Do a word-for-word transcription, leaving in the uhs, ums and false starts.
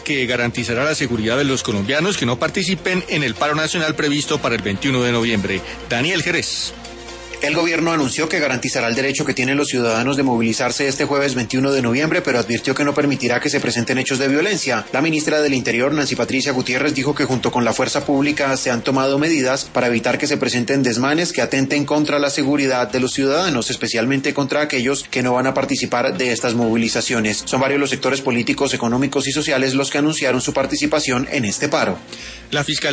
que garantizará la seguridad de los colombianos que no participen en el paro nacional previsto para el veintiuno de noviembre. Daniel Jerez. El gobierno anunció que garantizará el derecho que tienen los ciudadanos de movilizarse este jueves veintiuno de noviembre, pero advirtió que no permitirá que se presenten hechos de violencia. La ministra del Interior, Nancy Patricia Gutiérrez, dijo que junto con la fuerza pública se han tomado medidas para evitar que se presenten desmanes que atenten contra la seguridad de los ciudadanos, especialmente contra aquellos que no van a participar de estas movilizaciones. Son varios los sectores políticos, económicos y sociales los que anunciaron su participación en este paro. La fiscalía